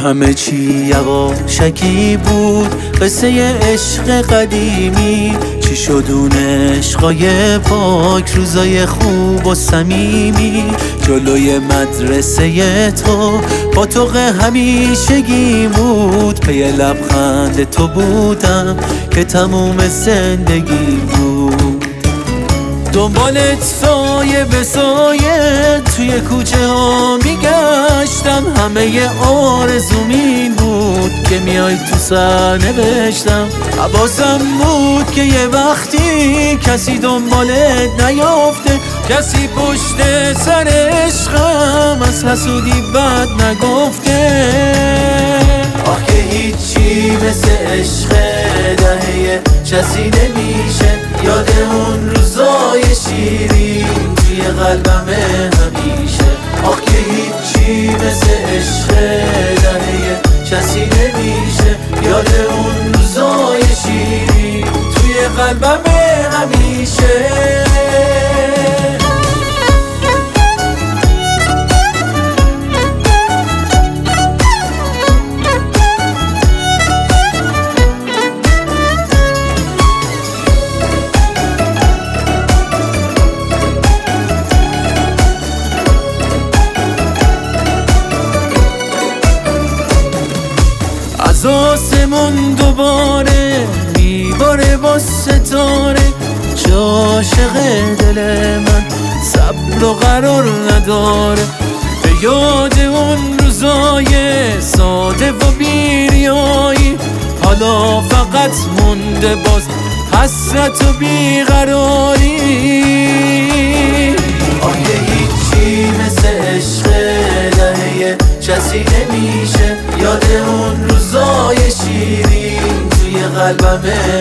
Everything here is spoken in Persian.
همه چی یواشکی بود، قصه عشق قدیمی. چی شد اون عشقای پاک، روزای خوب و صمیمی. جلوی مدرسه تو پاتوق همیشگی بود، پی لبخند تو بودم که تموم زندگی بود. دنبالت سایه به سایه توی کوچه ها میگشتم، همه آرزوم این بود که میای تو سر نوشتم. حواسم بود که یه وقتی کسی دنبالت نیافته، کسی پشت سر عشقم از حسودی بد نگفته. آه که هیچی مثل عشق دهه کسی نمیشه، یاد اون روزای شیرین توی قلبم همیشه. آه که هیچی مثل عشق دهه کسی نمیشه، یاد اون روزای شیرین توی قلبم همیشه. از آسمون دوباره میباره با ستاره، چه عاشق دل من صبر و قرار نداره. به یاد اون روزای ساده و بیریایی، حالا فقط مونده باز حسرت و بیقراری. آه که هیچی مثل عشق دهه کسی نمیشه، یاد اون روزای شیرین توی قلبم